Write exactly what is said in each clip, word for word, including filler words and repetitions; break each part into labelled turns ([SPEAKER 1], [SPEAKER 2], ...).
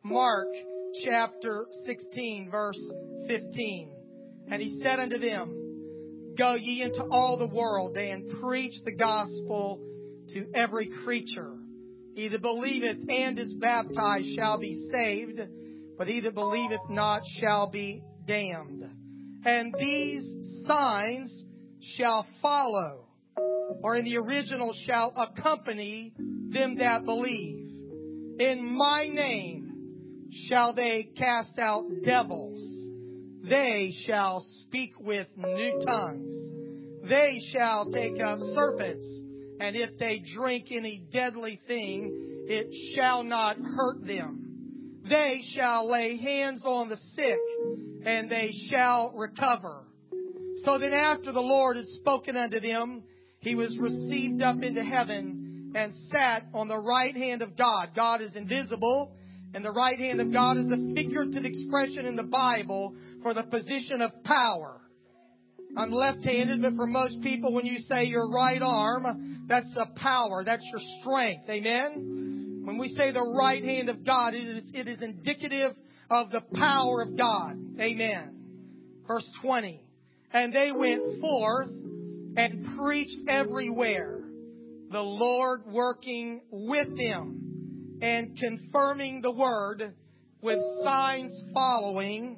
[SPEAKER 1] Mark chapter sixteen, verse fifteen. And he said unto them, Go ye into all the world, and preach the gospel to every creature. He that believeth and is baptized shall be saved, but he that believeth not shall be damned. And these signs shall follow, or in the original, shall accompany them that believe. In my name shall they cast out devils. They shall speak with new tongues. They shall take up serpents. And if they drink any deadly thing, it shall not hurt them. They shall lay hands on the sick, and they shall recover. So then after the Lord had spoken unto them, He was received up into heaven and sat on the right hand of God. God is invisible, and the right hand of God is a figurative expression in the Bible for the position of power. I'm left-handed, but for most people, when you say your right arm, that's the power. That's your strength. Amen? When we say the right hand of God, it is, it is indicative of the power of God. Amen. Verse twenty. And they went forth and preached everywhere, the Lord working with them and confirming the word with signs following.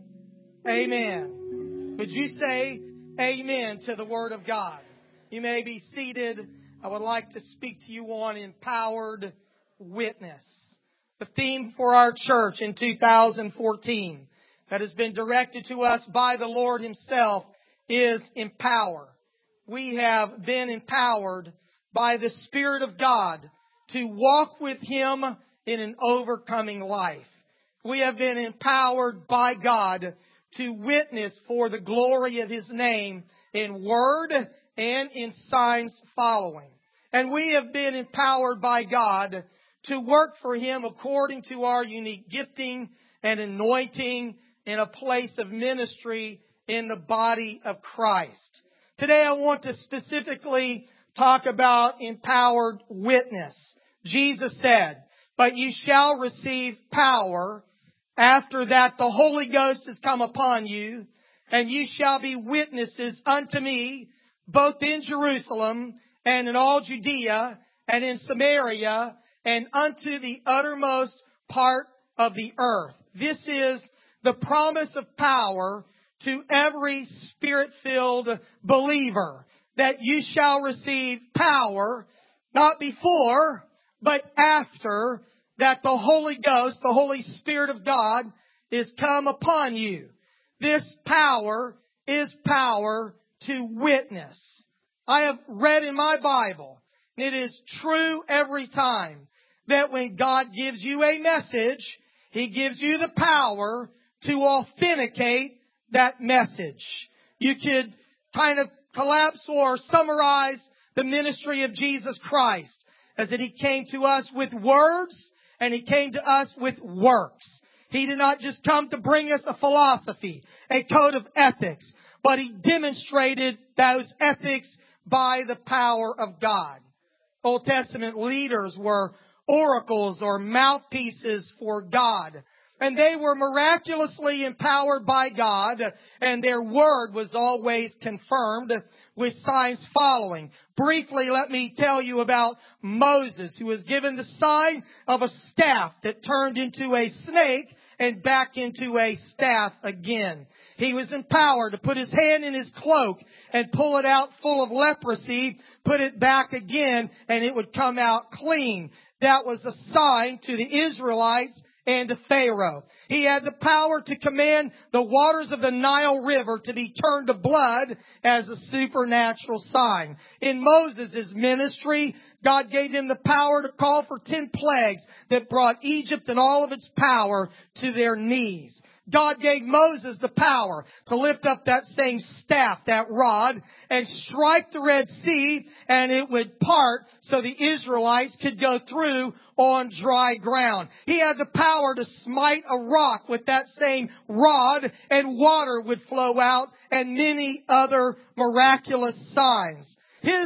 [SPEAKER 1] Amen. Could you say amen to the word of God? You may be seated. I would like to speak to you on empowered witness. The theme for our church in two thousand fourteen that has been directed to us by the Lord Himself is empower. We have been empowered by the Spirit of God to walk with Him in an overcoming life. We have been empowered by God to witness for the glory of His name in word and in signs following. And we have been empowered by God to work for Him according to our unique gifting and anointing in a place of ministry in the body of Christ. Today I want to specifically talk about empowered witness. Jesus said, But ye shall receive power. After that the Holy Ghost has come upon you, and you shall be witnesses unto me, both in Jerusalem and in all Judea and in Samaria and unto the uttermost part of the earth. This is the promise of power to every Spirit-filled believer, that you shall receive power, not before, but after that the Holy Ghost, the Holy Spirit of God, is come upon you. This power is power to witness. I have read in my Bible, and it is true every time, that when God gives you a message, He gives you the power to authenticate that message. You could kind of collapse or summarize the ministry of Jesus Christ as that He came to us with words and He came to us with works. He did not just come to bring us a philosophy, a code of ethics, but He demonstrated those ethics by the power of God. Old Testament leaders were oracles or mouthpieces for God. And they were miraculously empowered by God, and their word was always confirmed with signs following. Briefly, let me tell you about Moses, who was given the sign of a staff that turned into a snake and back into a staff again. He was empowered to put his hand in his cloak and pull it out full of leprosy, put it back again, and it would come out clean. That was a sign to the Israelites and to Pharaoh. He had the power to command the waters of the Nile River to be turned to blood as a supernatural sign. In Moses' ministry, God gave him the power to call for ten plagues that brought Egypt and all of its power to their knees. God gave Moses the power to lift up that same staff, that rod, and strike the Red Sea, and it would part so the Israelites could go through on dry ground. He had the power to smite a rock with that same rod, and water would flow out, and many other miraculous signs. His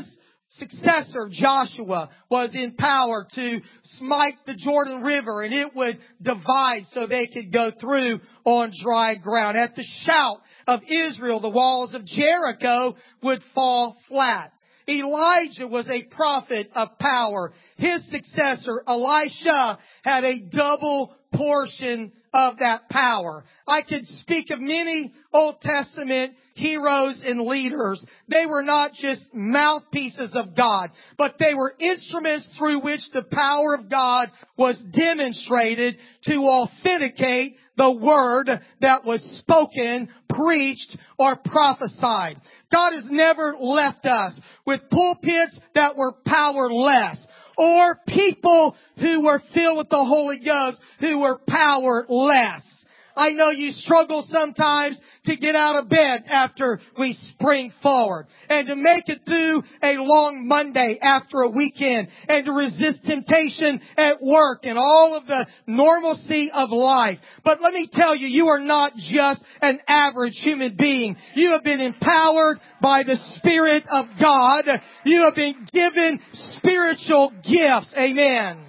[SPEAKER 1] successor, Joshua, was in power to smite the Jordan River, and it would divide so they could go through on dry ground. At the shout of Israel, the walls of Jericho would fall flat. Elijah was a prophet of power. His successor, Elisha, had a double portion of that power. I could speak of many Old Testament heroes and leaders. They were not just mouthpieces of God, but they were instruments through which the power of God was demonstrated to authenticate the word that was spoken, preached, or prophesied. God has never left us with pulpits that were powerless, or people who were filled with the Holy Ghost who were powerless. I know you struggle sometimes to get out of bed after we spring forward, and to make it through a long Monday after a weekend, and to resist temptation at work and all of the normalcy of life. But let me tell you, you are not just an average human being. You have been empowered by the Spirit of God. You have been given spiritual gifts. Amen.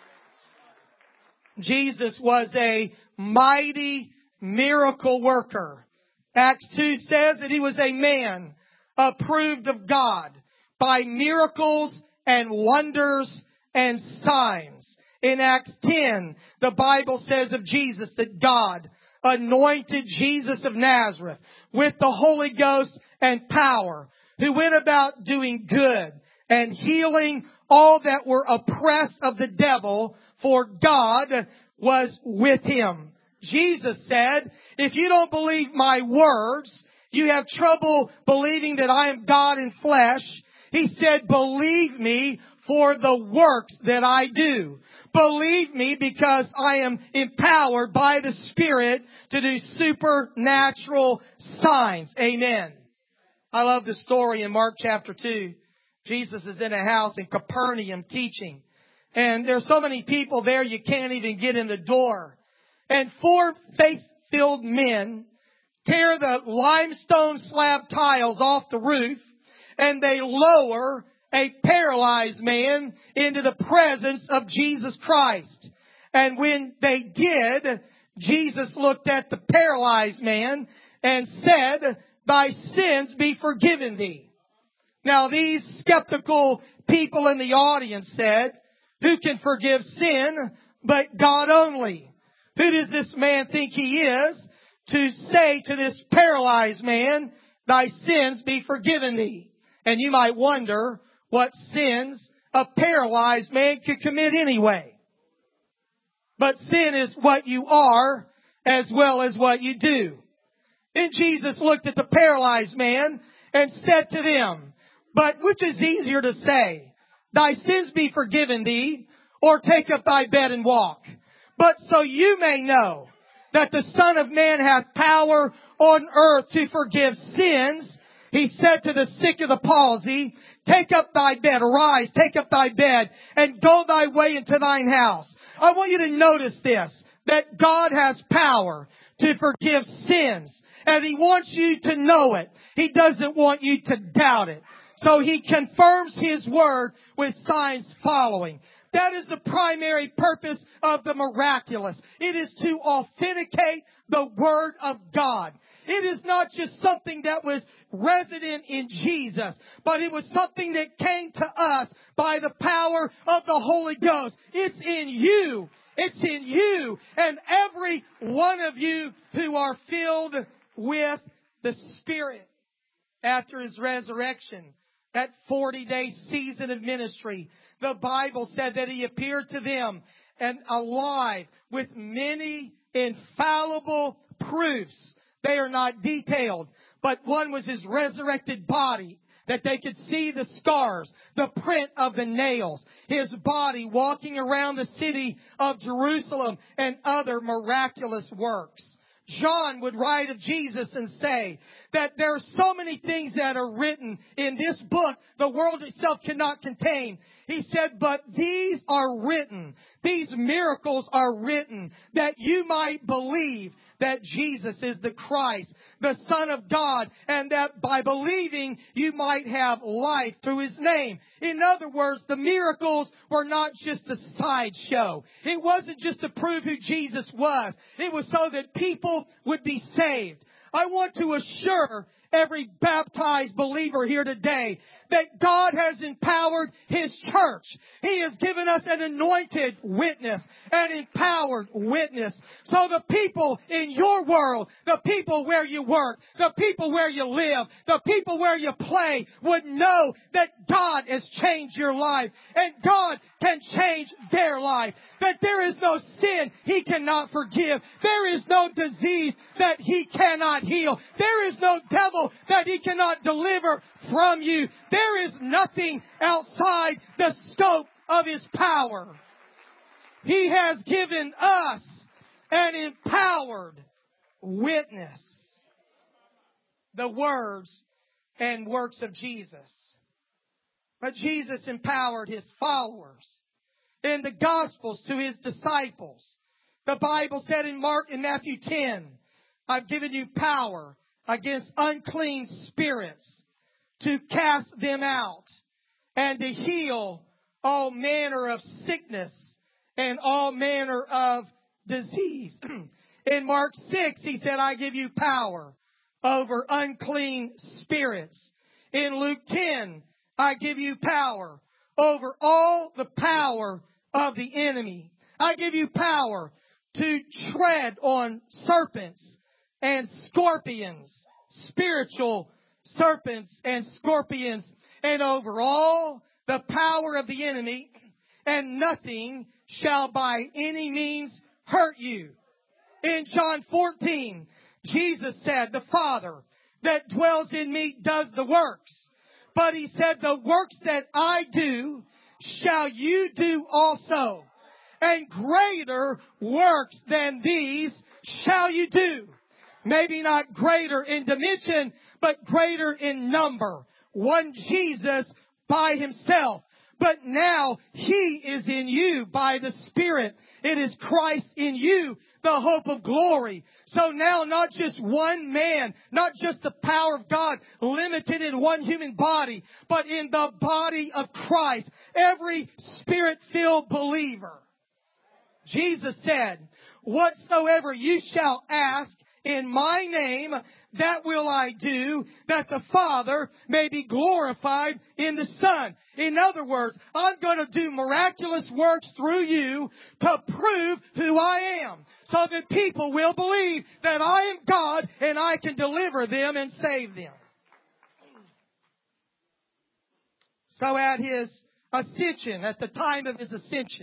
[SPEAKER 1] Jesus was a mighty miracle worker. Acts two says that He was a man approved of God by miracles and wonders and signs. In Acts ten, the Bible says of Jesus that God anointed Jesus of Nazareth with the Holy Ghost and power, who went about doing good and healing all that were oppressed of the devil, for God was with Him. Jesus said, if you don't believe my words, you have trouble believing that I am God in flesh. He said, believe me for the works that I do. Believe me because I am empowered by the Spirit to do supernatural signs. Amen. I love the story in Mark chapter two. Jesus is in a house in Capernaum teaching. And there's so many people there you can't even get in the door. And four faith-filled men tear the limestone slab tiles off the roof, and they lower a paralyzed man into the presence of Jesus Christ. And when they did, Jesus looked at the paralyzed man and said, thy sins be forgiven thee. Now these skeptical people in the audience said, who can forgive sin but God only? Who does this man think he is to say to this paralyzed man, thy sins be forgiven thee? And you might wonder what sins a paralyzed man could commit anyway. But sin is what you are as well as what you do. And Jesus looked at the paralyzed man and said to them, but which is easier to say, thy sins be forgiven thee, or take up thy bed and walk? But so you may know that the Son of Man hath power on earth to forgive sins, He said to the sick of the palsy, take up thy bed, arise, take up thy bed, and go thy way into thine house. I want you to notice this, that God has power to forgive sins, and He wants you to know it. He doesn't want you to doubt it. So He confirms His word with signs following. That is the primary purpose of the miraculous. It is to authenticate the Word of God. It is not just something that was resident in Jesus, but it was something that came to us by the power of the Holy Ghost. It's in you. It's in you and every one of you who are filled with the Spirit. After His resurrection, that forty-day season of ministry, the Bible said that He appeared to them and alive with many infallible proofs. They are not detailed, but one was His resurrected body, that they could see the scars, the print of the nails, His body walking around the city of Jerusalem, and other miraculous works. John would write of Jesus and say that there are so many things that are written in this book the world itself cannot contain. He said, but these are written, these miracles are written that you might believe that Jesus is the Christ, the Son of God, and that by believing you might have life through His name. In other words, the miracles were not just a sideshow. It wasn't just to prove who Jesus was. It was so that people would be saved. I want to assure every baptized believer here today that God has empowered His church. He has given us an anointed witness, an empowered witness. So the people in your world, the people where you work, the people where you live, the people where you play would know that God has changed your life and God can change their life. That there is no sin He cannot forgive. There is no disease that He cannot heal. There is no devil that He cannot deliver from you. There is nothing outside the scope of His power. He has given us an empowered witness. The words and works of Jesus. But Jesus empowered His followers. In the Gospels to His disciples. The Bible said in Mark and Matthew ten, I've given you power against unclean spirits to cast them out and to heal all manner of sickness and all manner of disease. In Mark six, He said, I give you power over unclean spirits. In Luke ten, I give you power over all the power of the enemy. I give you power to tread on serpents and scorpions, spiritual serpents and scorpions, and over all the power of the enemy, and nothing shall by any means hurt you. In John fourteen, Jesus said, the Father that dwells in me does the works. But He said, the works that I do shall you do also. And greater works than these shall you do. Maybe not greater in dimension, but greater in number. One Jesus by Himself. But now He is in you by the Spirit. It is Christ in you, the hope of glory. So now not just one man, not just the power of God limited in one human body, but in the body of Christ. Every Spirit-filled believer. Jesus said, whatsoever you shall ask in my name, that will I do, that the Father may be glorified in the Son. In other words, I'm going to do miraculous works through you to prove who I am, so that people will believe that I am God and I can deliver them and save them. So at His ascension, at the time of His ascension,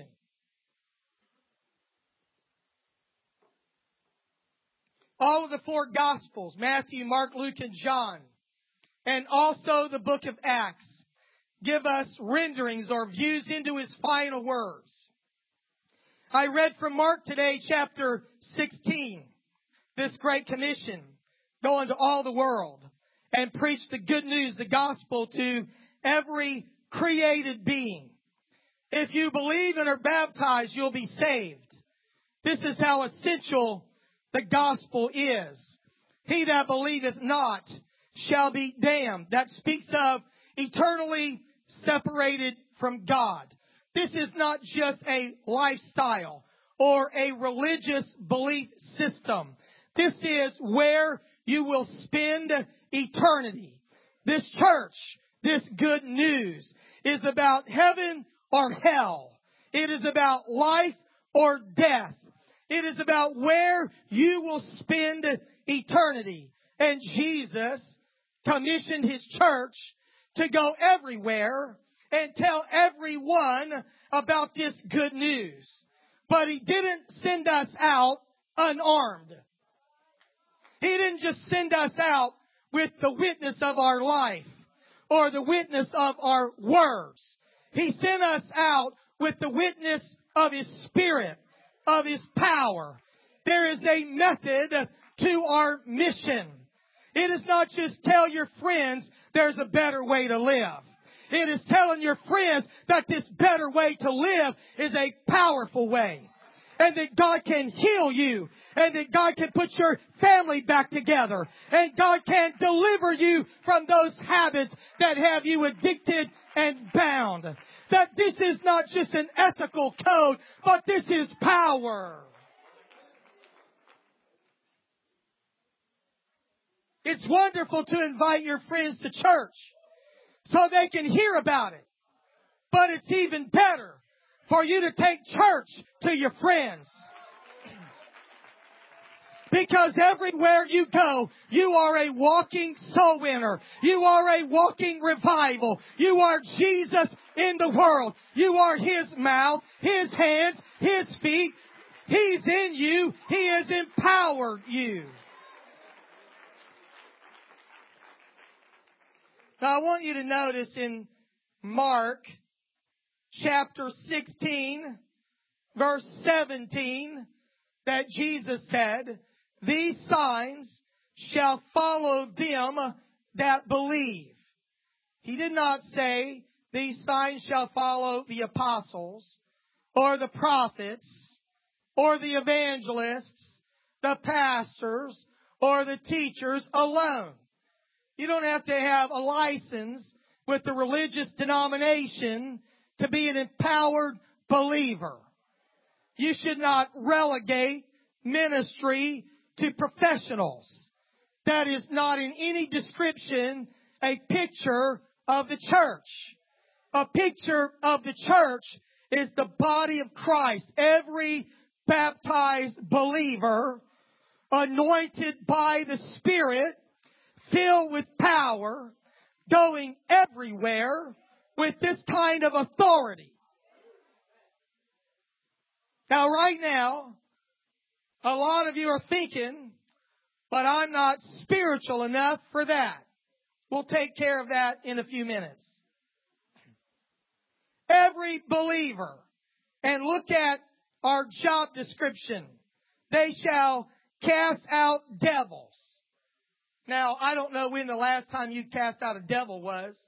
[SPEAKER 1] all of the four Gospels, Matthew, Mark, Luke, and John, and also the book of Acts, give us renderings or views into His final words. I read from Mark today, chapter sixteen, this Great Commission, go into all the world and preach the good news, the gospel, to every created being. If you believe and are baptized, you'll be saved. This is how essential the gospel is. He that believeth not shall be damned. That speaks of eternally separated from God. This is not just a lifestyle or a religious belief system. This is where you will spend eternity. This church, this good news, is about heaven or hell. It is about life or death. It is about where you will spend eternity. And Jesus commissioned His church to go everywhere and tell everyone about this good news. But He didn't send us out unarmed. He didn't just send us out with the witness of our life or the witness of our words. He sent us out with the witness of His Spirit, of His power. There is a method to our mission. It is not just tell your friends there's a better way to live. It is telling your friends that this better way to live is a powerful way. and that God can heal you, and that God can put your family back together, and God can deliver you from those habits that have you addicted and bound. That this is not just an ethical code, but this is power. It's wonderful to invite your friends to church so they can hear about it. But it's even better for you to take church to your friends. Because everywhere you go, you are a walking soul winner. You are a walking revival. You are Jesus in the world. You are His mouth, His hands, His feet. He's in you. He has empowered you. Now I want you to notice in Mark chapter sixteen, verse seventeen, that Jesus said, "These signs shall follow them that believe." He did not say, "These signs shall follow the apostles, or the prophets, or the evangelists, the pastors, or the teachers alone." You don't have to have a license with the religious denomination to be an empowered believer. You should not relegate ministry to professionals. That is not in any description a picture of the church. A picture of the church is the body of Christ. Every baptized believer, anointed by the Spirit, filled with power, going everywhere with this kind of authority. Now, right now, a lot of you are thinking, but I'm not spiritual enough for that. We'll take care of that in a few minutes. Every believer, and look at our job description, they shall cast out devils. Now, I don't know when the last time you cast out a devil was,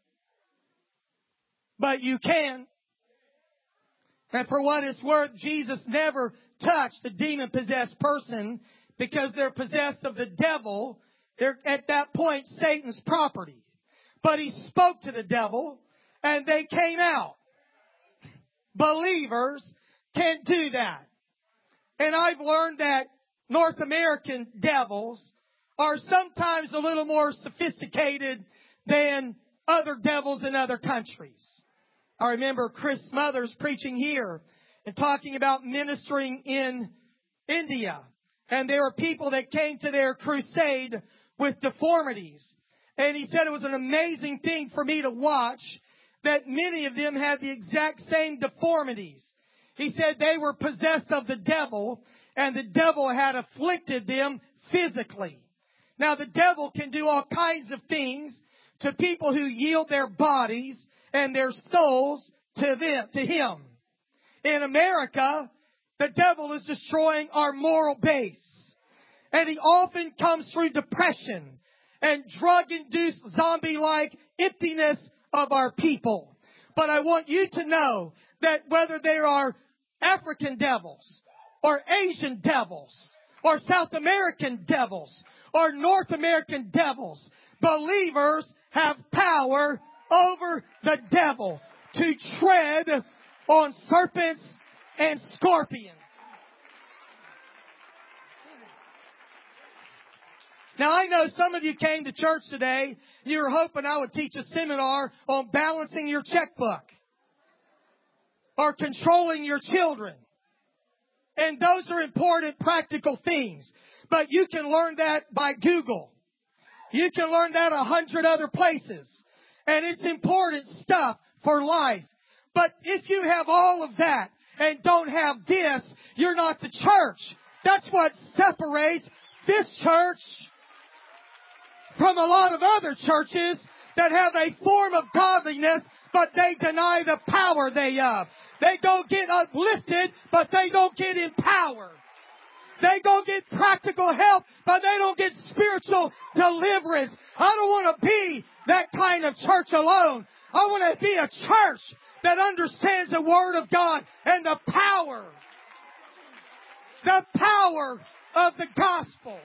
[SPEAKER 1] but you can. And for what it's worth, Jesus never touched a demon-possessed person because they're possessed of the devil. They're at that point Satan's property. But He spoke to the devil and they came out. Believers can do that. And I've learned that North American devils are sometimes a little more sophisticated than other devils in other countries. I remember Chris Smothers preaching here and talking about ministering in India. And there were people that came to their crusade with deformities. And he said it was an amazing thing for me to watch that many of them had the exact same deformities. He said they were possessed of the devil and the devil had afflicted them physically. Now, the devil can do all kinds of things to people who yield their bodies and their souls to them, to him. In America, the devil is destroying our moral base. And he often comes through depression and drug-induced zombie-like emptiness of our people. But I want you to know that whether they are African devils or Asian devils or South American devils or North American devils, believers have power over the devil to tread on serpents and scorpions. Now, I know some of you came to church today, you were hoping I would teach a seminar on balancing your checkbook or controlling your children. And those are important practical things. But you can learn that by Google. You can learn that a hundred other places. And it's important stuff for life. But if you have all of that and don't have this, you're not the church. That's what separates this church from a lot of other churches that have a form of godliness, but they deny the power they have. They don't get uplifted, but they don't get empowered. They don't get practical help, but they don't get spiritual deliverance. I don't want to be that kind of church alone. I want to be a church that understands the Word of God and the power The power of the gospel.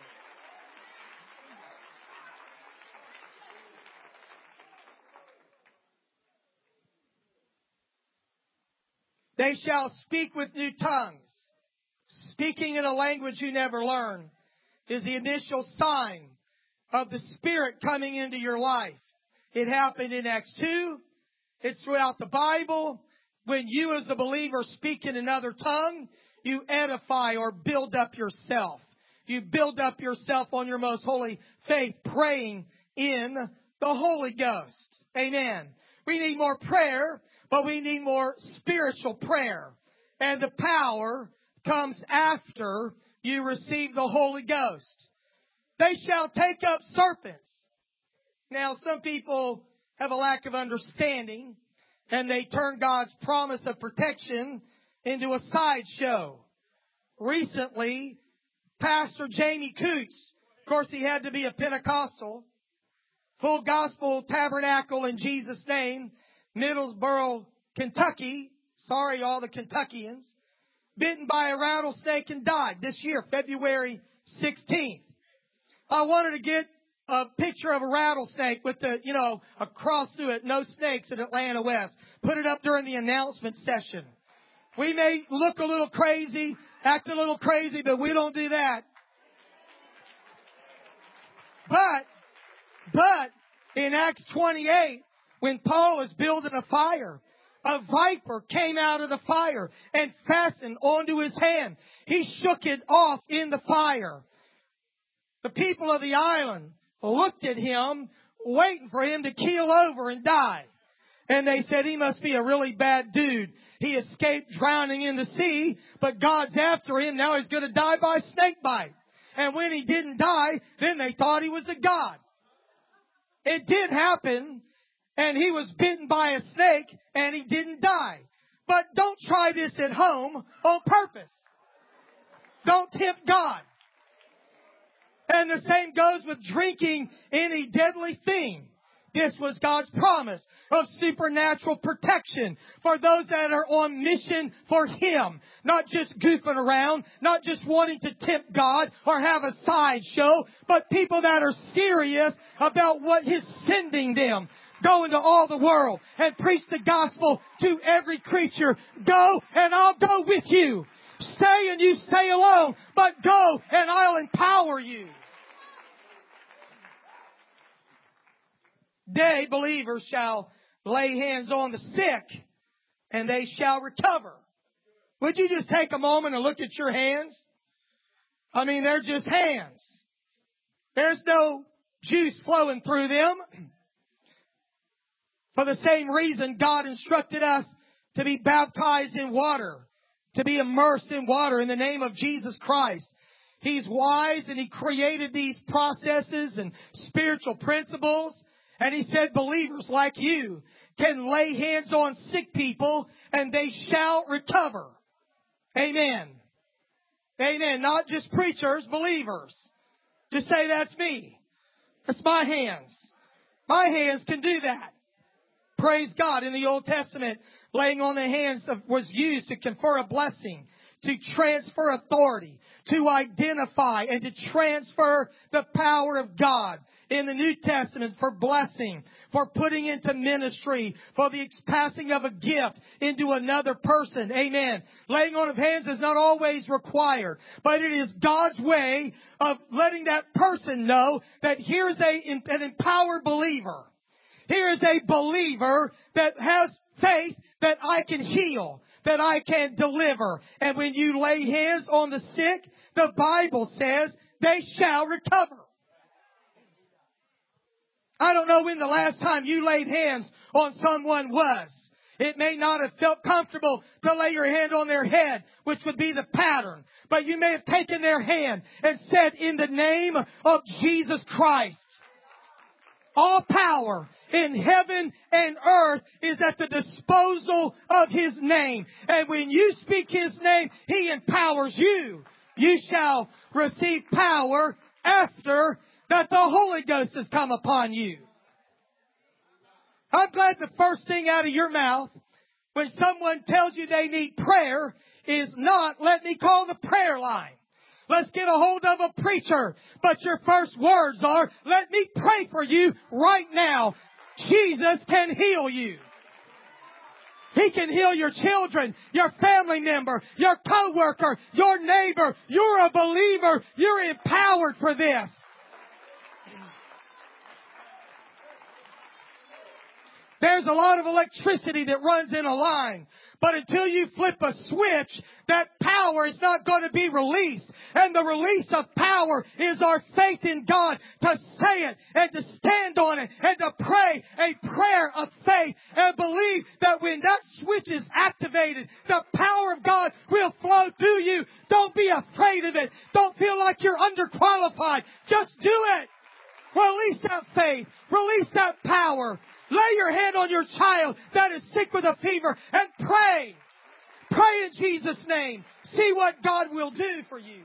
[SPEAKER 1] They shall speak with new tongues. Speaking in a language you never learned is the initial sign of the Spirit coming into your life. It happened in Acts two. It's throughout the Bible. When you as a believer speak in another tongue, you edify or build up yourself. You build up yourself on your most holy faith, praying in the Holy Ghost. Amen. We need more prayer, but we need more spiritual prayer. And the power comes after you receive the Holy Ghost. They shall take up serpents. Now, some people have a lack of understanding, and they turn God's promise of protection into a sideshow. Recently, Pastor Jamie Coots, of course he had to be a Pentecostal, Full Gospel Tabernacle in Jesus' name, Middlesboro, Kentucky, sorry all the Kentuckians, bitten by a rattlesnake and died this year, February sixteenth. I wanted to get a picture of a rattlesnake with the, you know, a cross through it, no snakes in Atlanta West. Put it up during the announcement session. We may look a little crazy, act a little crazy, but we don't do that. But, but, in Acts twenty-eight, when Paul was building a fire, a viper came out of the fire and fastened onto his hand. He shook it off in the fire. The people of the island looked at him, waiting for him to keel over and die. And they said, he must be a really bad dude. He escaped drowning in the sea, but God's after him. Now he's going to die by snake bite. And when he didn't die, then they thought he was a god. It did happen, and he was bitten by a snake, and he didn't die. But don't try this at home on purpose. Don't tempt God. And the same goes with drinking any deadly thing. This was God's promise of supernatural protection for those that are on mission for Him. Not just goofing around, not just wanting to tempt God or have a sideshow, but people that are serious about what He's sending them. Go into all the world and preach the gospel to every creature. Go and I'll go with you. Stay and you stay alone, but go and I'll empower you. They, believers, shall lay hands on the sick and they shall recover. Would you just take a moment and look at your hands? I mean, they're just hands. There's no juice flowing through them. For the same reason, God instructed us to be baptized in water, to be immersed in water in the name of Jesus Christ. He's wise and He created these processes and spiritual principles. And He said believers like you can lay hands on sick people and they shall recover. Amen. Amen. Not just preachers, believers. Just say, that's me. That's my hands. My hands can do that. Praise God. In the Old Testament, laying on the hands of, was used to confer a blessing, to transfer authority, to identify and to transfer the power of God. In the New Testament, for blessing, for putting into ministry, for the passing of a gift into another person. Amen. Laying on of hands is not always required, but it is God's way of letting that person know that here's a, an empowered believer. Here is a believer that has faith that I can heal, that I can deliver. And when you lay hands on the sick, the Bible says they shall recover. I don't know when the last time you laid hands on someone was. It may not have felt comfortable to lay your hand on their head, which would be the pattern. But you may have taken their hand and said, in the name of Jesus Christ, all power in heaven and earth is at the disposal of His name. And when you speak His name, He empowers you. You shall receive power after that the Holy Ghost has come upon you. I'm glad the first thing out of your mouth when someone tells you they need prayer is not, let me call the prayer line. Let's get a hold of a preacher. But your first words are, let me pray for you right now. Jesus can heal you. He can heal your children, your family member, your coworker, your neighbor. You're a believer. You're empowered for this. There's a lot of electricity that runs in a line. But until you flip a switch, that power is not going to be released. And the release of power is our faith in God to say it and to stand on it and to pray a prayer of faith and believe that when that switch is activated, the power of God will flow through you. Don't be afraid of it. Don't feel like you're underqualified. Just do it. Release that faith. Release that power. Lay your hand on your child that is sick with a fever and pray. Pray in Jesus' name. See what God will do for you.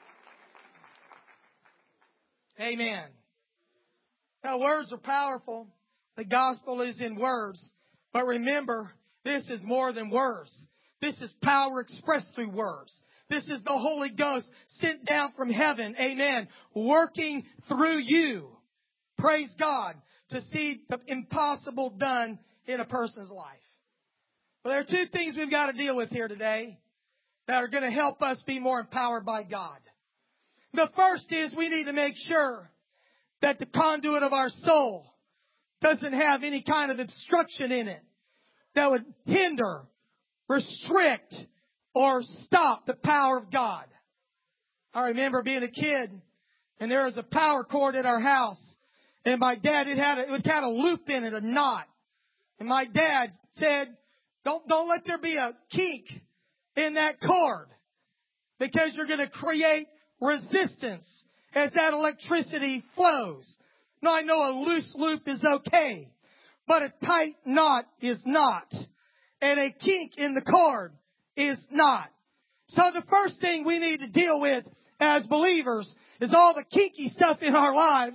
[SPEAKER 1] Amen. Now, words are powerful. The gospel is in words. But remember, this is more than words. This is power expressed through words. This is the Holy Ghost sent down from heaven. Amen. Working through you. Praise God. To see the impossible done in a person's life. But there are two things we've got to deal with here today that are going to help us be more empowered by God. The first is we need to make sure that the conduit of our soul doesn't have any kind of obstruction in it that would hinder, restrict, or stop the power of God. I remember being a kid and there was a power cord at our house. And my dad, it had a, it had a loop in it, a knot. And my dad said, don't, don't let there be a kink in that cord because you're going to create resistance as that electricity flows. Now I know a loose loop is okay, but a tight knot is not. And a kink in the cord is not. So the first thing we need to deal with as believers is all the kinky stuff in our lives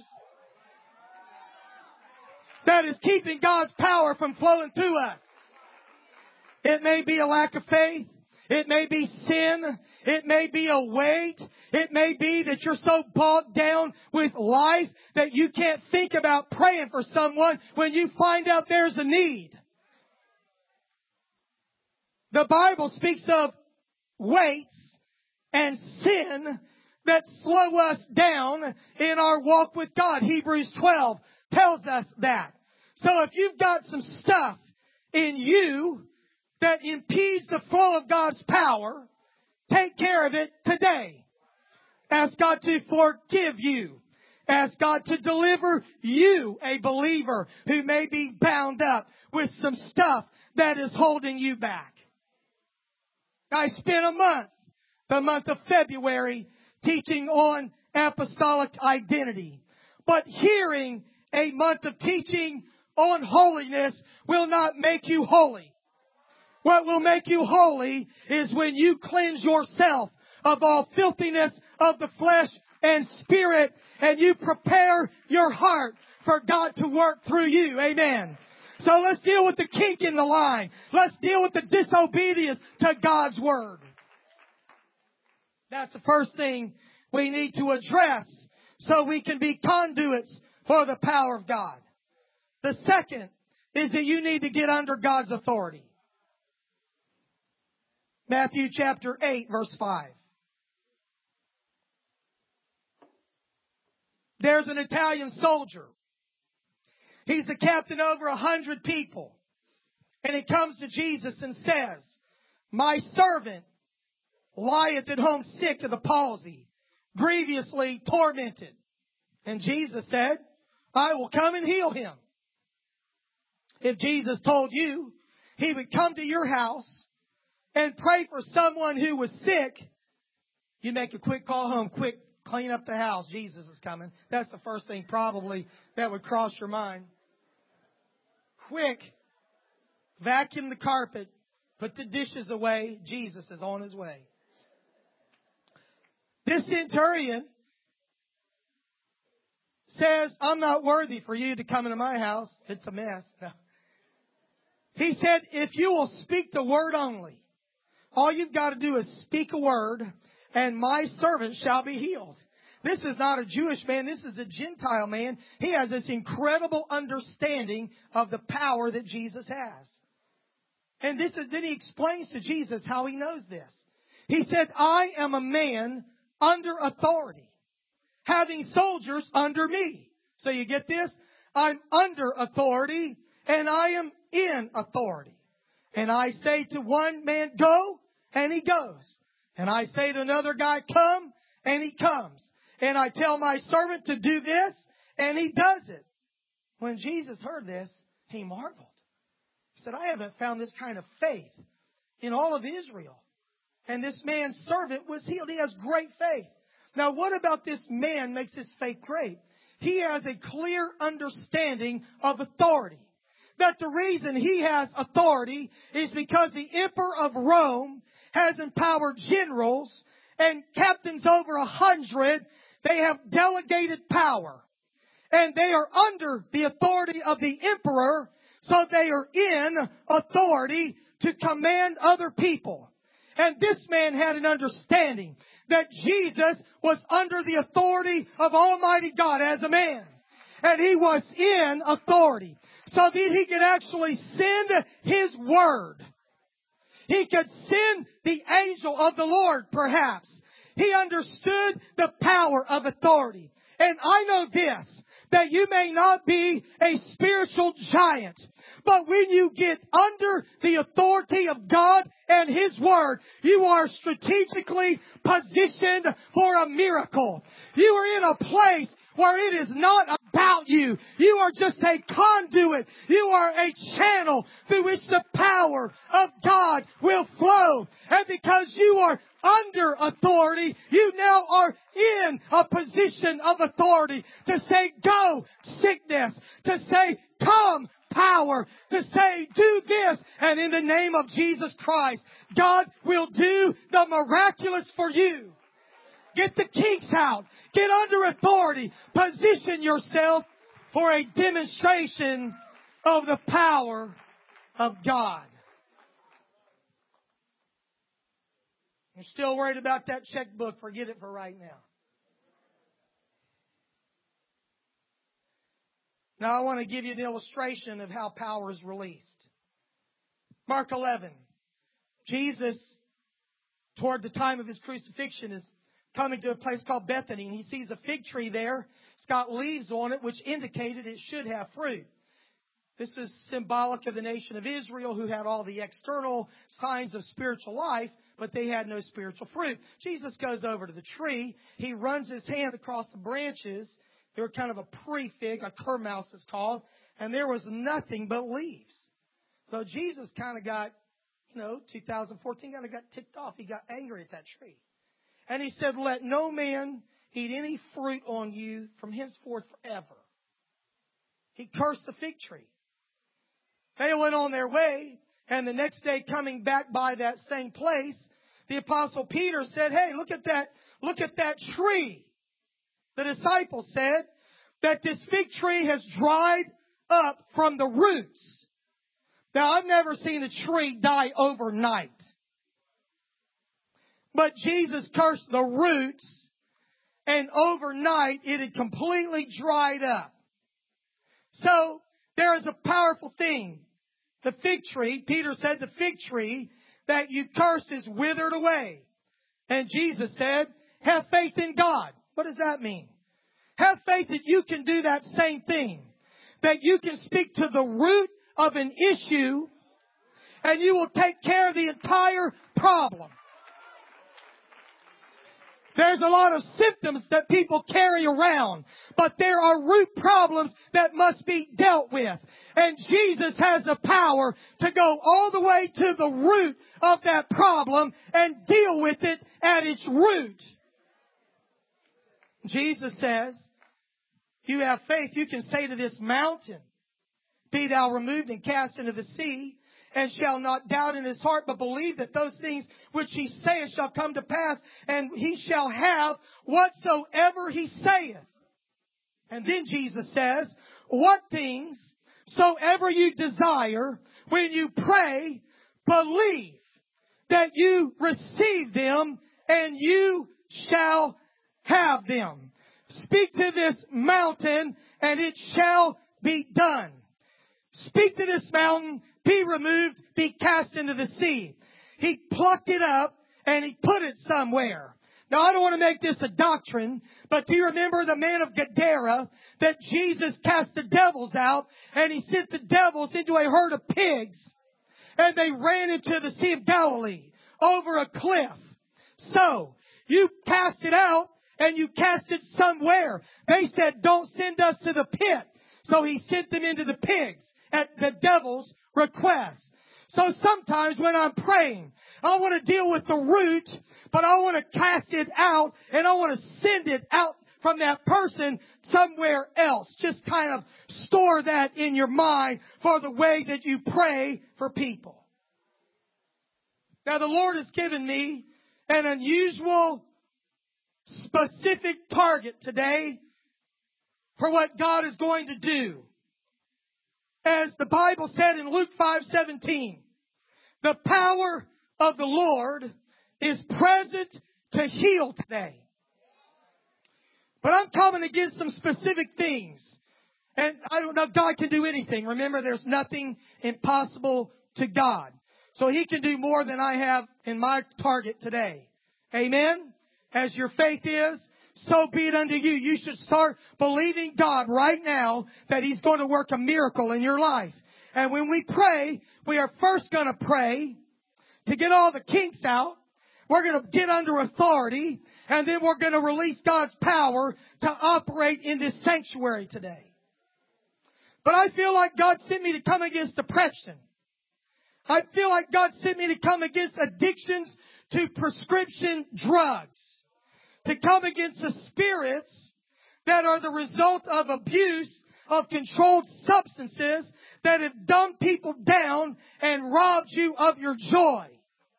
[SPEAKER 1] that is keeping God's power from flowing through us. It may be a lack of faith. It may be sin. It may be a weight. It may be that you're so bogged down with life that you can't think about praying for someone when you find out there's a need. The Bible speaks of weights and sin that slow us down in our walk with God. Hebrews twelve tells us that. So if you've got some stuff in you that impedes the flow of God's power, take care of it today. Ask God to forgive you. Ask God to deliver you, a believer who may be bound up with some stuff that is holding you back. I spent a month, the month of February, teaching on apostolic identity. But hearing a month of teaching on holiness will not make you holy. What will make you holy is when you cleanse yourself of all filthiness of the flesh and spirit, and you prepare your heart for God to work through you. Amen. So let's deal with the kink in the line. Let's deal with the disobedience to God's word. That's the first thing we need to address so we can be conduits for the power of God. The second is that you need to get under God's authority. Matthew chapter eight, verse five. There's an Italian soldier. He's the captain over a hundred people. And he comes to Jesus and says, my servant lieth at home sick of the palsy, grievously tormented. And Jesus said, I will come and heal him. If Jesus told you he would come to your house and pray for someone who was sick, you make a quick call home, quick, clean up the house. Jesus is coming. That's the first thing probably that would cross your mind. Quick, vacuum the carpet, put the dishes away. Jesus is on his way. This centurion says, I'm not worthy for you to come into my house. It's a mess. No. He said, if you will speak the word only, All you've got to do is speak a word, and my servant shall be healed. This is not a Jewish man. This is a Gentile man. He has this incredible understanding of the power that Jesus has. And this is, then he explains to Jesus how he knows this. He said, I am a man under authority, having soldiers under me. So you get this? I'm under authority, and I am in authority. And I say to one man, go, and he goes. And I say to another guy, come, and he comes. And I tell my servant to do this, and he does it. When Jesus heard this, he marveled. He said, I haven't found this kind of faith in all of Israel. And this man's servant was healed. He has great faith. Now, what about this man makes his faith great? He has a clear understanding of authority. That the reason he has authority is because the Emperor of Rome has empowered generals and captains over a hundred. They have delegated power. And they are under the authority of the emperor, so they are in authority to command other people. And this man had an understanding that Jesus was under the authority of Almighty God as a man. And he was in authority. So that he could actually send his word. He could send the angel of the Lord, perhaps. He understood the power of authority. And I know this, that you may not be a spiritual giant, but when you get under the authority of God and His Word, you are strategically positioned for a miracle. You are in a place where it is not about you. You are just a conduit. You are a channel through which the power of God will flow. And because you are under authority, you now are in a position of authority to say, go, sickness, to say, come, power, to say, do this, and in the name of Jesus Christ, God will do the miraculous for you. Get the kinks out. Get under authority. Position yourself for a demonstration of the power of God. You're still worried about that checkbook. Forget it for right now. Now I want to give you an illustration of how power is released. Mark eleven. Jesus, toward the time of His crucifixion, is coming to a place called Bethany, and He sees a fig tree there. It's got leaves on it, which indicated it should have fruit. This is symbolic of the nation of Israel, who had all the external signs of spiritual life, but they had no spiritual fruit. Jesus goes over to the tree. He runs His hand across the branches. They were kind of a pre-fig, a kermouse is called, and there was nothing but leaves. So Jesus kind of got, you know, two thousand fourteen, kind of got ticked off. He got angry at that tree. And He said, let no man eat any fruit on you from henceforth forever. He cursed the fig tree. They went on their way, and the next day coming back by that same place, the Apostle Peter said, hey, look at that, look at that tree. The disciples said that this fig tree has dried up from the roots. Now, I've never seen a tree die overnight. But Jesus cursed the roots, and overnight it had completely dried up. So, there is a powerful thing. The fig tree, Peter said, the fig tree that you cursed is withered away. And Jesus said, have faith in God. What does that mean? Have faith that you can do that same thing. That you can speak to the root of an issue and you will take care of the entire problem. There's a lot of symptoms that people carry around, but there are root problems that must be dealt with. And Jesus has the power to go all the way to the root of that problem and deal with it at its root. Jesus says, you have faith, you can say to this mountain, be thou removed and cast into the sea, and shall not doubt in his heart, but believe that those things which he saith shall come to pass, and he shall have whatsoever he saith. And then Jesus says, what things soever you desire, when you pray, believe that you receive them, and you shall have them. Speak to this mountain, and it shall be done. Speak to this mountain, be removed, be cast into the sea. He plucked it up, and he put it somewhere. Now, I don't want to make this a doctrine, but do you remember the man of Gadara that Jesus cast the devils out, and he sent the devils into a herd of pigs, and they ran into the Sea of Galilee over a cliff? So, you cast it out, and you cast it somewhere. They said, don't send us to the pit. So he sent them into the pigs at the devil's request. So sometimes when I'm praying, I want to deal with the root, but I want to cast it out, and I want to send it out from that person somewhere else. Just kind of store that in your mind for the way that you pray for people. Now, the Lord has given me an unusual, specific target today for what God is going to do. As the Bible said in Luke five seventeen, the power of the Lord is present to heal today. But I'm coming to give some specific things. And I don't know, God can do anything. Remember, there's nothing impossible to God. So He can do more than I have in my target today. Amen? As your faith is, so be it unto you. You should start believing God right now that He's going to work a miracle in your life. And when we pray, we are first going to pray to get all the kinks out. We're going to get under authority. And then we're going to release God's power to operate in this sanctuary today. But I feel like God sent me to come against depression. I feel like God sent me to come against addictions to prescription drugs. To come against the spirits that are the result of abuse of controlled substances that have dumbed people down and robbed you of your joy.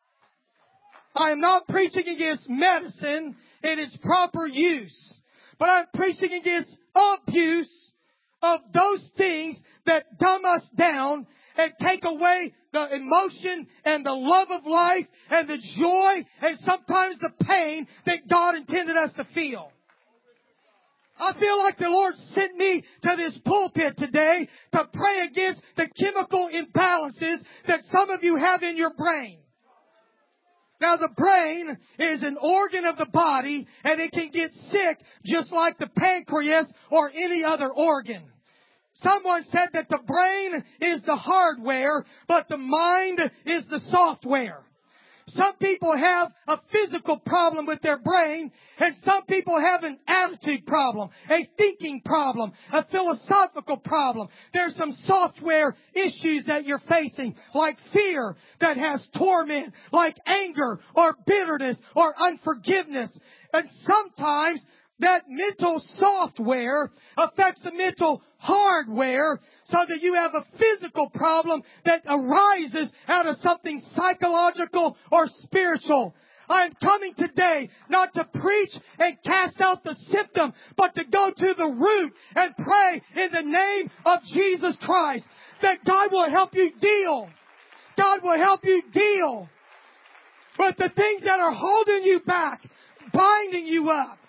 [SPEAKER 1] I am not preaching against medicine in its proper use, but I'm preaching against abuse of those things that dumb us down and take away the emotion and the love of life and the joy and sometimes the pain that God intended us to feel. I feel like the Lord sent me to this pulpit today to pray against the chemical imbalances that some of you have in your brain. Now, the brain is an organ of the body, and it can get sick just like the pancreas or any other organ. Someone said that the brain is the hardware, but the mind is the software. Some people have a physical problem with their brain, and some people have an attitude problem, a thinking problem, a philosophical problem. There's some software issues that you're facing, like fear that has torment, like anger or bitterness or unforgiveness. And sometimes that mental software affects the mental hardware so that you have a physical problem that arises out of something psychological or spiritual. I'm coming today not to preach and cast out the symptom, but to go to the root and pray in the name of Jesus Christ that God will help you deal. God will help you deal with the things that are holding you back, binding you up.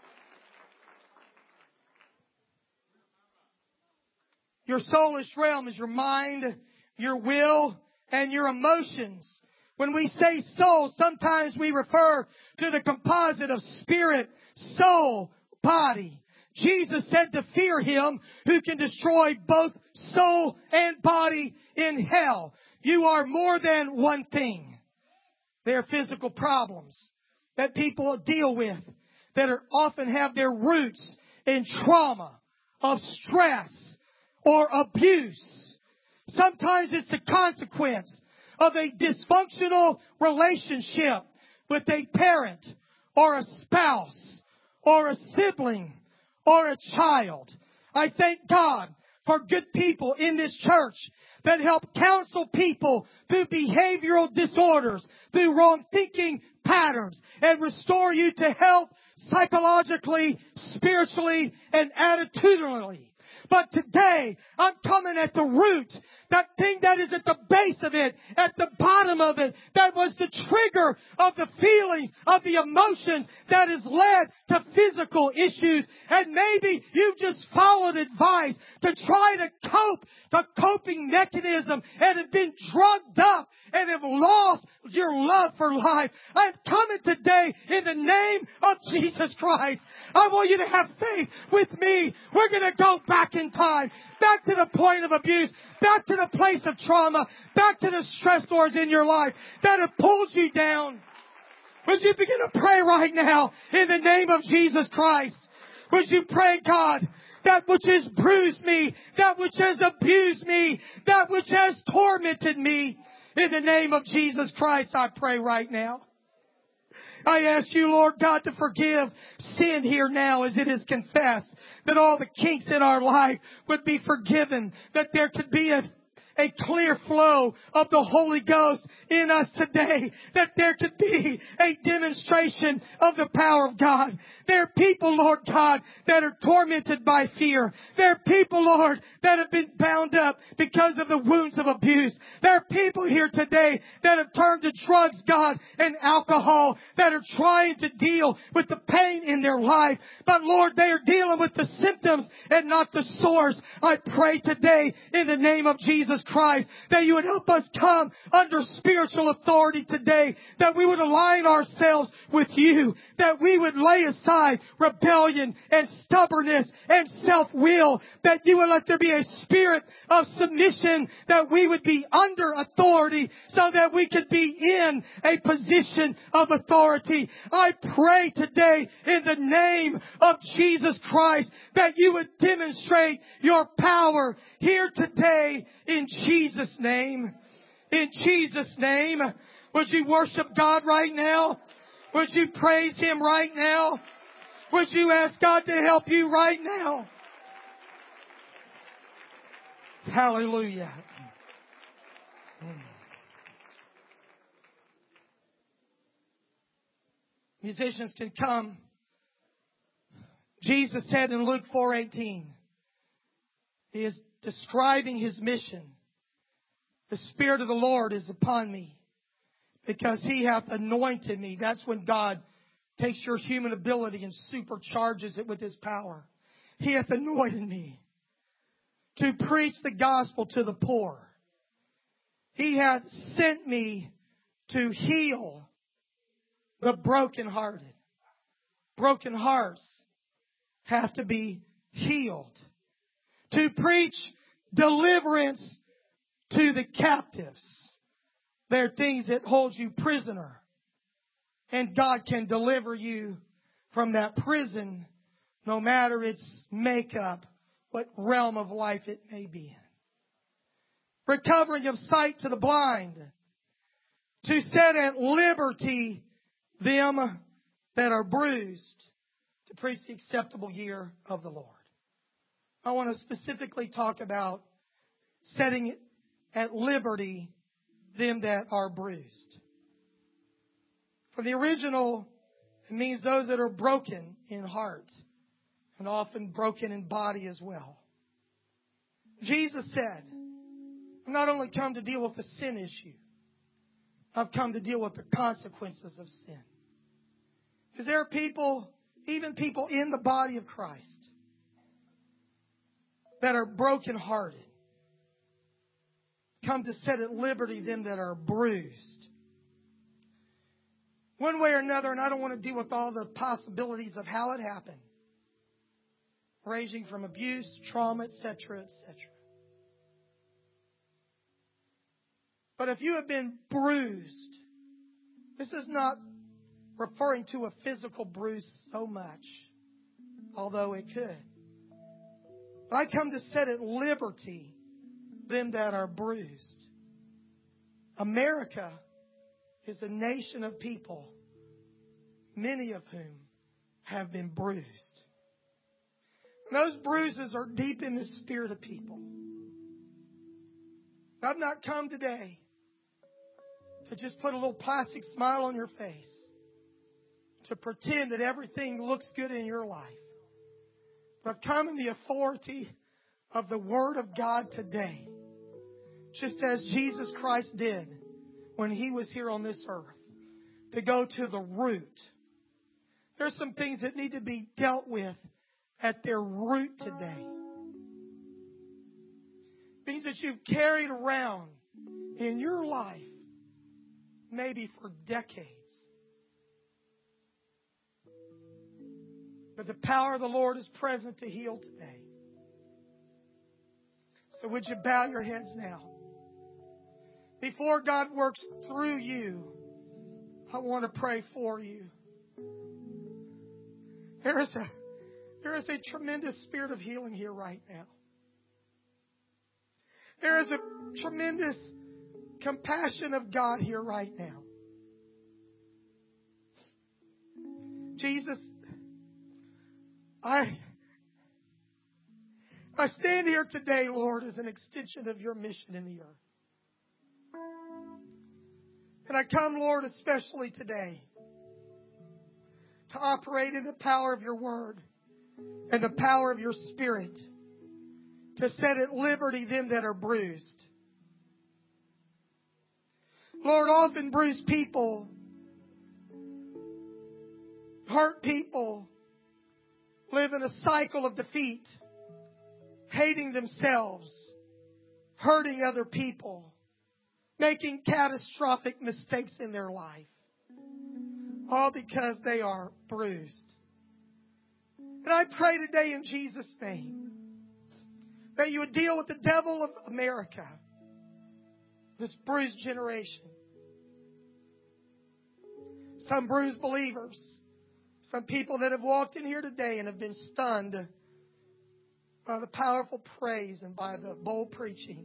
[SPEAKER 1] Your soulish realm is your mind, your will, and your emotions. When we say soul, sometimes we refer to the composite of spirit, soul, body. Jesus said to fear Him who can destroy both soul and body in hell. You are more than one thing. There are physical problems that people deal with that are often have their roots in trauma, of stress, or abuse. Sometimes it's the consequence of a dysfunctional relationship with a parent or a spouse or a sibling or a child. I thank God for good people in this church that help counsel people through behavioral disorders, through wrong thinking patterns, and restore you to health psychologically, spiritually, and attitudinally. But today, I'm coming at the root that thing that is at the base of it, at the bottom of it, that was the trigger of the feelings, of the emotions that has led to physical issues. And maybe you've just followed advice to try to cope, the coping mechanism, and have been drugged up and have lost your love for life. I'm coming today in the name of Jesus Christ. I want you to have faith with me. We're going to go back in time, back to the point of abuse, back to the place of trauma, back to the stressors in your life that have pulled you down. Would you begin to pray right now in the name of Jesus Christ? Would you pray, God, that which has bruised me, that which has abused me, that which has tormented me, in the name of Jesus Christ, I pray right now. I ask you, Lord God, to forgive sin here now as it is confessed, that all the kinks in our life would be forgiven, that there could be a A clear flow of the Holy Ghost in us today. That there could be a demonstration of the power of God. There are people, Lord God, that are tormented by fear. There are people, Lord, that have been bound up because of the wounds of abuse. There are people here today that have turned to drugs, God, and alcohol, that are trying to deal with the pain in their life. But Lord, they are dealing with the symptoms and not the source. I pray today in the name of Jesus Christ that you would help us come under spiritual authority today, that we would align ourselves with you, that we would lay aside rebellion and stubbornness and self-will, that you would let there be a spirit of submission, that we would be under authority so that we could be in a position of authority. I pray today in the name of Jesus Christ that you would demonstrate your power here today in Jesus' name. In Jesus' name. Would you worship God right now? Would you praise Him right now? Would you ask God to help you right now? Hallelujah. Musicians can come. Jesus said in Luke four eighteen, He is describing His mission. The Spirit of the Lord is upon me because He hath anointed me. That's when God takes your human ability and supercharges it with His power. He hath anointed me to preach the gospel to the poor. He hath sent me to heal the brokenhearted. Broken hearts have to be healed. To preach deliverance to the captives. There are things that hold you prisoner. And God can deliver you from that prison, no matter its makeup, what realm of life it may be in. Recovering of sight to the blind. To set at liberty them that are bruised. To preach the acceptable year of the Lord. I want to specifically talk about setting at liberty them that are bruised. From the original, it means those that are broken in heart and often broken in body as well. Jesus said, I've not only come to deal with the sin issue, I've come to deal with the consequences of sin. Because there are people, even people in the body of Christ, that are brokenhearted. Come to set at liberty them that are bruised. One way or another, and I don't want to deal with all the possibilities of how it happened. Ranging from abuse, trauma, et cetera, et cetera. But if you have been bruised, this is not referring to a physical bruise so much, although it could. But I come to set at liberty them that are bruised. America is a nation of people, many of whom have been bruised. And those bruises are deep in the spirit of people. I've not come today to just put a little plastic smile on your face, to pretend that everything looks good in your life. But I've come in the authority of the Word of God today just as Jesus Christ did when He was here on this earth, to go to the root. There's some things that need to be dealt with at their root today. Things that you've carried around in your life, maybe for decades. But the power of the Lord is present to heal today. So would you bow your heads now? Before God works through you, I want to pray for you. There is a, there is a tremendous spirit of healing here right now. There is a tremendous compassion of God here right now. Jesus, I, I stand here today, Lord, as an extension of your mission in the earth. And I come, Lord, especially today to operate in the power of your word and the power of your Spirit to set at liberty them that are bruised. Lord, often bruised people, hurt people, live in a cycle of defeat, hating themselves, hurting other people, making catastrophic mistakes in their life, all because they are bruised. And I pray today in Jesus' name that you would deal with the devil of America, this bruised generation. Some bruised believers, some people that have walked in here today and have been stunned by the powerful praise and by the bold preaching.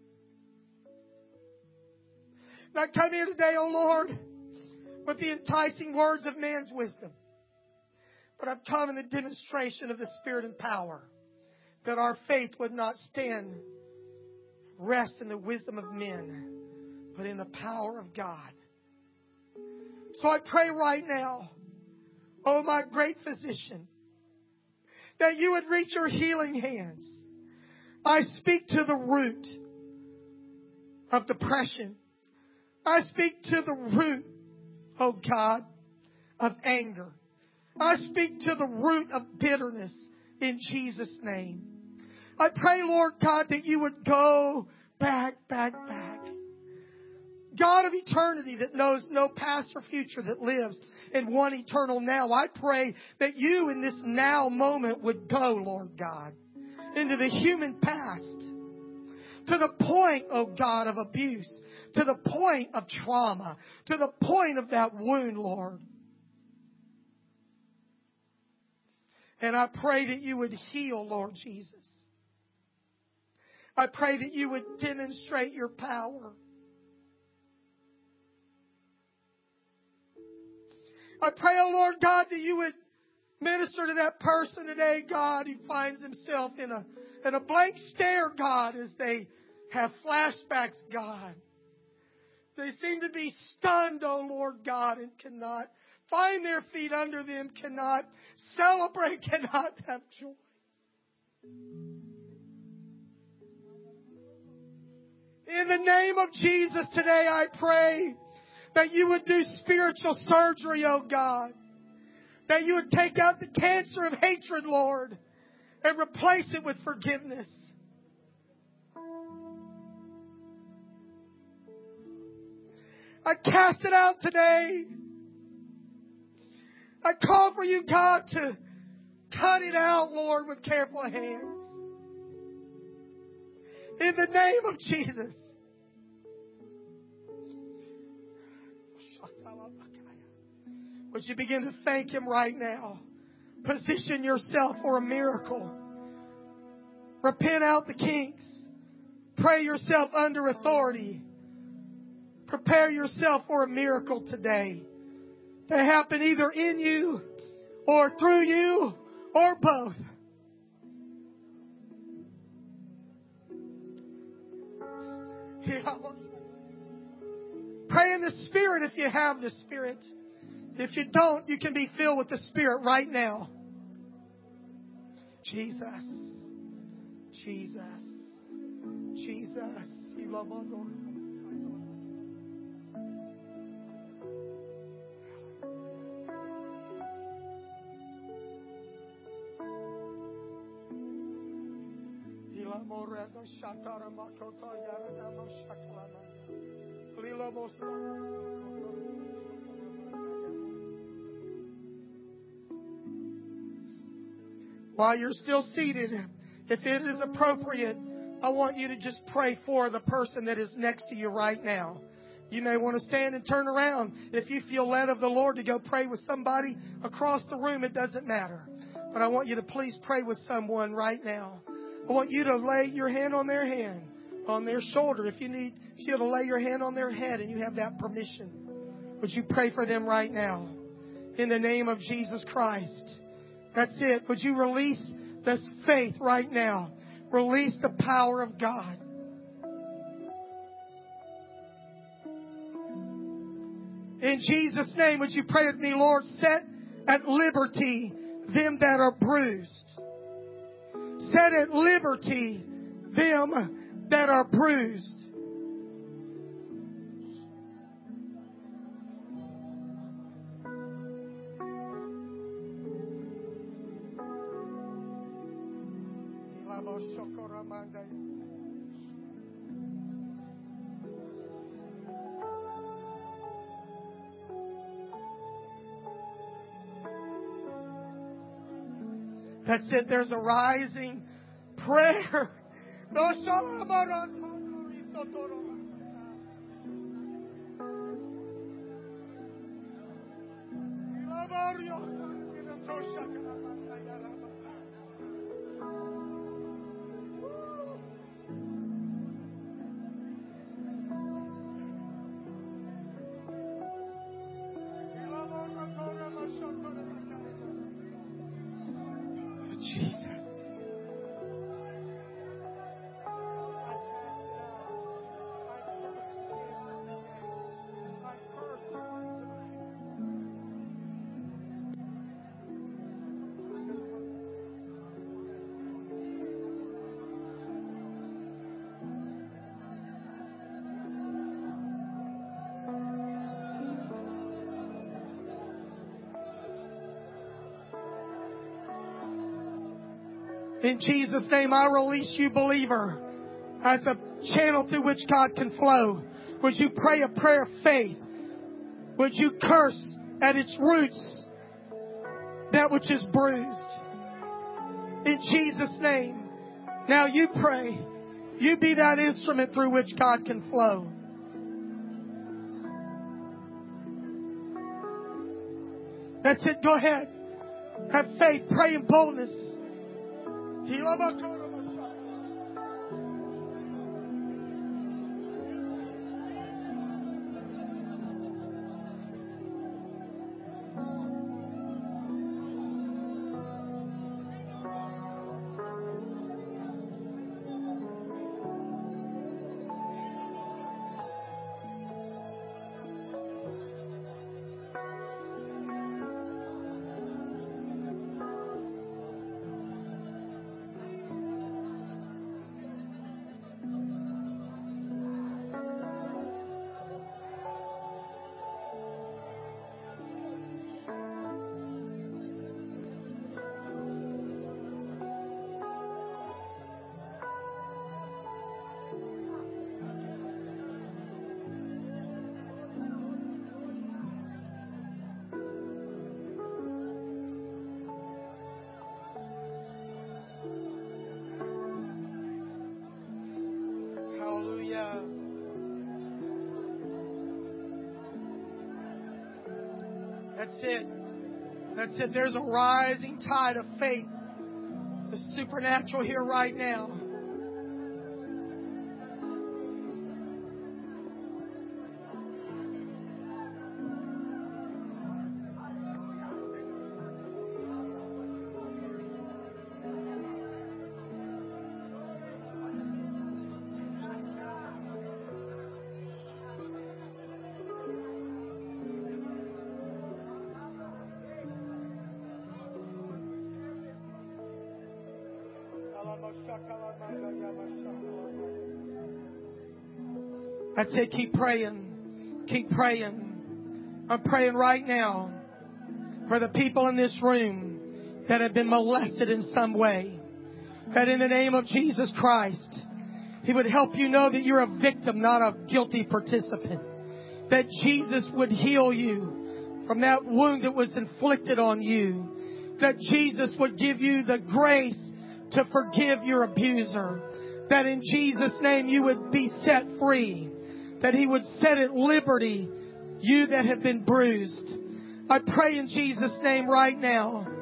[SPEAKER 1] And I come here today, oh Lord, with the enticing words of man's wisdom. But I've come in the demonstration of the Spirit and power, that our faith would not stand, rest in the wisdom of men, but in the power of God. So I pray right now, oh my great physician, that you would reach your healing hands. I speak to the root of depression. I speak to the root, oh God, of anger. I speak to the root of bitterness in Jesus' name. I pray, Lord God, that you would go back, back, back. God of eternity that knows no past or future, that lives in one eternal now. I pray that you in this now moment would go, Lord God, into the human past, to the point, oh God, of abuse, to the point of trauma, to the point of that wound, Lord. And I pray that you would heal, Lord Jesus. I pray that you would demonstrate your power. I pray, oh Lord God, that you would minister to that person today, God, who finds himself in a, in a blank stare, God, as they have flashbacks, God. They seem to be stunned, oh Lord God, and cannot find their feet under them, cannot celebrate, cannot have joy. In the name of Jesus today, I pray that you would do spiritual surgery, oh God. That you would take out the cancer of hatred, Lord, and replace it with forgiveness. I cast it out today. I call for you, God, to cut it out, Lord, with careful hands. In the name of Jesus. Would you begin to thank Him right now? Position yourself for a miracle. Repent out the kinks. Pray yourself under authority. Prepare yourself for a miracle today to happen either in you or through you or both. Pray in the Spirit if you have the Spirit. If you don't, you can be filled with the Spirit right now. Jesus. Jesus. Jesus. While you're still seated, if it is appropriate, I want you to just pray for the person that is next to you right now. You may want to stand and turn around. If you feel led of the Lord to go pray with somebody across the room, it doesn't matter. But I want you to please pray with someone right now. I want you to lay your hand on their hand, on their shoulder. If you need, if you to lay your hand on their head and you have that permission, would you pray for them right now? In the name of Jesus Christ. That's it. Would you release this faith right now? Release the power of God. In Jesus' name, would you pray with me, Lord, set at liberty them that are bruised. Set at liberty them that are bruised. That's it. There's a rising prayer. In Jesus' name, I release you, believer, as a channel through which God can flow. Would you pray a prayer of faith? Would you curse at its roots that which is bruised? In Jesus' name. Now you pray. You be that instrument through which God can flow. That's it. Go ahead. Have faith. Pray in boldness. That's it. That's it. There's a rising tide of faith. The supernatural here right now. That's it. Keep praying. Keep praying. I'm praying right now for the people in this room that have been molested in some way. That in the name of Jesus Christ, He would help you know that you're a victim, not a guilty participant. That Jesus would heal you from that wound that was inflicted on you. That Jesus would give you the grace to forgive your abuser. That in Jesus' name you would be set free. That He would set at liberty you that have been bruised. I pray in Jesus' name right now